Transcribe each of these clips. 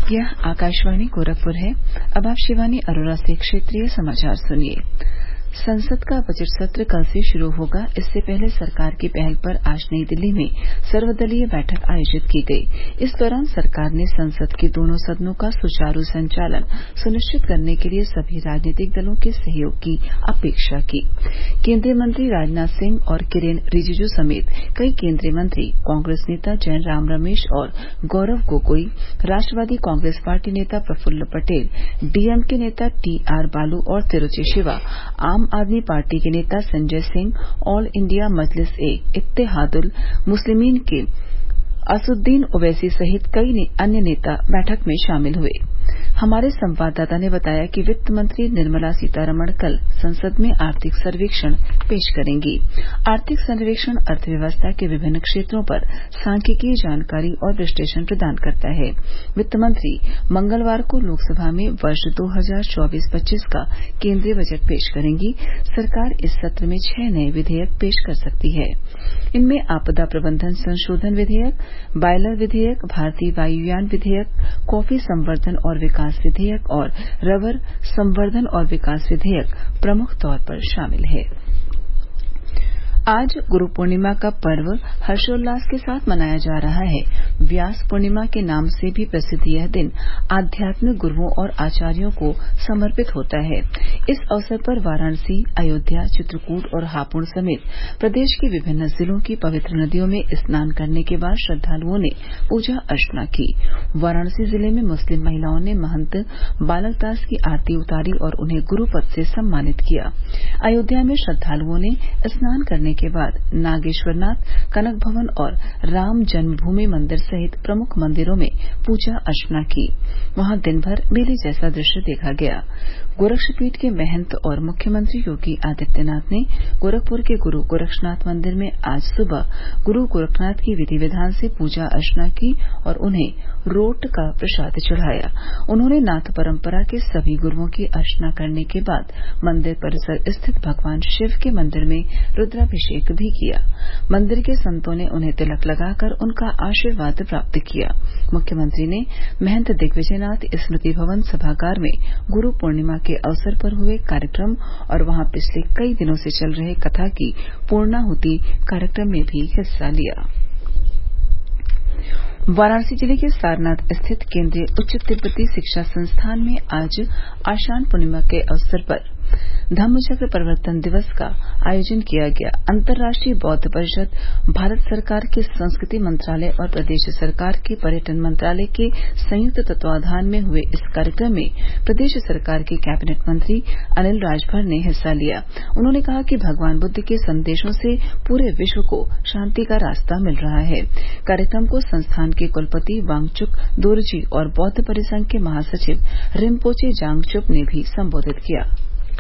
यह आकाशवाणी गोरखपुर है। अब आप शिवानी अरोरा से क्षेत्रीय समाचार सुनिए। संसद का बजट सत्र कल से शुरू होगा। इससे पहले सरकार की पहल पर आज नई दिल्ली में सर्वदलीय बैठक आयोजित की गई। इस दौरान सरकार ने संसद के दोनों सदनों का सुचारू संचालन सुनिश्चित करने के लिए सभी राजनीतिक दलों के सहयोग की अपेक्षा की। केंद्रीय मंत्री राजनाथ सिंह और किरेन रिजिजू समेत कई केंद्रीय मंत्री, कांग्रेस नेता जयराम रमेश और गौरव गोगोई, राष्ट्रवादी कांग्रेस पार्टी नेता प्रफुल्ल पटेल, डीएमके नेता टीआर बालू और तिरुचि शिवा, आम आदमी पार्टी के नेता संजय सिंह, ऑल इंडिया मजलिस ए इत्तेहादुल मुस्लिमीन के असुद्दीन ओवैसी सहित कई अन्य नेता बैठक में शामिल हुए। हमारे संवाददाता ने बताया कि वित्त मंत्री निर्मला सीतारमण कल संसद में आर्थिक सर्वेक्षण पेश करेंगी। आर्थिक सर्वेक्षण अर्थव्यवस्था के विभिन्न क्षेत्रों पर सांख्यिकीय जानकारी और विश्लेषण प्रदान करता है। वित्त मंत्री मंगलवार को लोकसभा में वर्ष 2024-25 का केंद्रीय बजट पेश करेंगी। सरकार इस सत्र में 6 नए विधेयक पेश कर सकती है। इनमें आपदा प्रबंधन संशोधन विधेयक, बॉयलर विधेयक, भारतीय वायुयान विधेयक, कॉफी संवर्धन और विकास विधेयक और रबर संवर्धन और विकास विधेयक प्रमुख तौर पर शामिल है। आज गुरु पूर्णिमा का पर्व हर्षोल्लास के साथ मनाया जा रहा है। व्यास पूर्णिमा के नाम से भी प्रसिद्ध यह दिन आध्यात्मिक गुरुओं और आचार्यों को समर्पित होता है। इस अवसर पर वाराणसी, अयोध्या, चित्रकूट और हापुड़ समेत प्रदेश के विभिन्न जिलों की पवित्र नदियों में स्नान करने के बाद श्रद्धालुओं ने पूजा अर्चना की। वाराणसी जिले में मुस्लिम महिलाओं ने महंत बालक दास की आरती उतारी और उन्हें गुरु पद से सम्मानित किया। अयोध्या में श्रद्धालुओं ने स्नान करने के बाद नागेश्वरनाथ, कनक भवन और राम जन्मभूमि मंदिर सहित प्रमुख मंदिरों में पूजा अर्चना की। वहां दिन भर मेले जैसा दृश्य देखा गया। गोरक्षपीठ के महंत और मुख्यमंत्री योगी आदित्यनाथ ने गोरखपुर के गुरु गोरक्षनाथ मंदिर में आज सुबह गुरु गोरखनाथ की विधि विधान से पूजा अर्चना की और उन्हें रोट का प्रसाद चढ़ाया। उन्होंने नाथ परंपरा के सभी गुरुओं की अर्चना करने के बाद मंदिर परिसर स्थित भगवान शिव के मंदिर में रुद्राभिषेक भी किया। मंदिर के संतों ने उन्हें तिलक लगाकर उनका आशीर्वाद प्राप्त किया। मुख्यमंत्री ने महंत दिग्विजयनाथ स्मृति भवन सभागार में गुरु पूर्णिमा के अवसर पर हुए कार्यक्रम और वहां पिछले कई दिनों से चल रहे कथा की पूर्णाहुति कार्यक्रम में भी हिस्सा लिया। वाराणसी जिले के सारनाथ स्थित केंद्रीय उच्च तिब्बती शिक्षा संस्थान में आज आषाढ़ पूर्णिमा के अवसर पर धम्मचक्र प्रवर्तन दिवस का आयोजन किया गया। अंतर्राष्ट्रीय बौद्ध परिषद, भारत सरकार के संस्कृति मंत्रालय और प्रदेश सरकार के पर्यटन मंत्रालय के संयुक्त तत्वावधान में हुए इस कार्यक्रम में प्रदेश सरकार के कैबिनेट मंत्री अनिल राजभर ने हिस्सा लिया। उन्होंने कहा कि भगवान बुद्ध के संदेशों से पूरे विश्व को शांति का रास्ता मिल रहा है। कार्यक्रम को संस्थान के कुलपति वांगचुक दोरजी और बौद्ध परिसंघ के महासचिव रिम्पोचे जांगचुक ने भी संबोधित किया।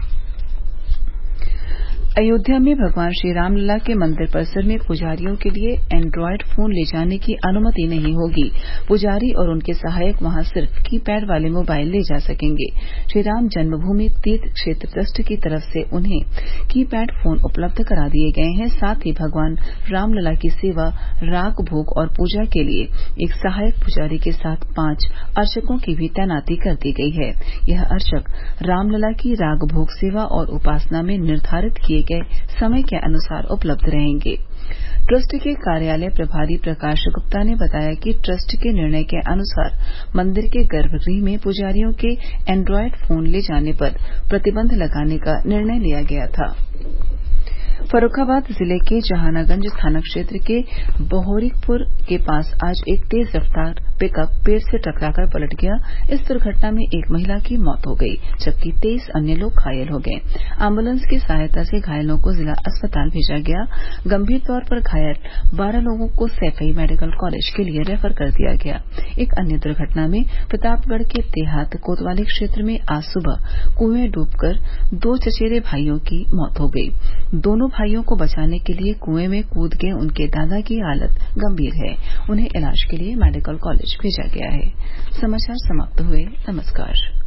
अयोध्या में भगवान श्री रामलला के मंदिर परिसर में पुजारियों के लिए एंड्रॉयड फोन ले जाने की अनुमति नहीं होगी। पुजारी और उनके सहायक वहां सिर्फ कीपैड वाले मोबाइल ले जा सकेंगे। श्री राम जन्मभूमि तीर्थ क्षेत्र ट्रस्ट की तरफ से उन्हें कीपैड फोन उपलब्ध करा दिए गए हैं। साथ ही भगवान रामलला की सेवा, राग भोग और पूजा के लिए एक सहायक पुजारी के साथ 5 अर्चकों की भी तैनाती कर दी गई है। यह अर्चक रामलला की राग भोग सेवा और उपासना में निर्धारित किए गए समय के अनुसार उपलब्ध रहेंगे। ट्रस्ट के कार्यालय प्रभारी प्रकाश गुप्ता ने बताया कि ट्रस्ट के निर्णय के अनुसार मंदिर के गर्भगृह में पुजारियों के एंड्रॉयड फोन ले जाने पर प्रतिबंध लगाने का निर्णय लिया गया था। फर्रुखाबाद जिले के जहानागंज थाना क्षेत्र के बहोरीपुर के पास आज एक तेज रफ्तार पिकअप पेड़ से टकराकर पलट गया। इस दुर्घटना में एक महिला की मौत हो गई जबकि 23 अन्य लोग घायल हो गए। एम्बुलेंस की सहायता से घायलों को जिला अस्पताल भेजा गया। गंभीर तौर पर घायल 12 लोगों को सैफई मेडिकल कॉलेज के लिए रेफर कर दिया गया। एक अन्य दुर्घटना में प्रतापगढ़ के देहात कोतवाली क्षेत्र में आज सुबह कुएं डूबकर 2 चचेरे भाइयों की मौत हो गई। दोनों भाइयों को बचाने के लिए कुएं में कूद गए उनके दादा की हालत गंभीर है। उन्हें इलाज के लिए मेडिकल कॉलेज भेजा गया है। समाचार समाप्त हुए। नमस्कार।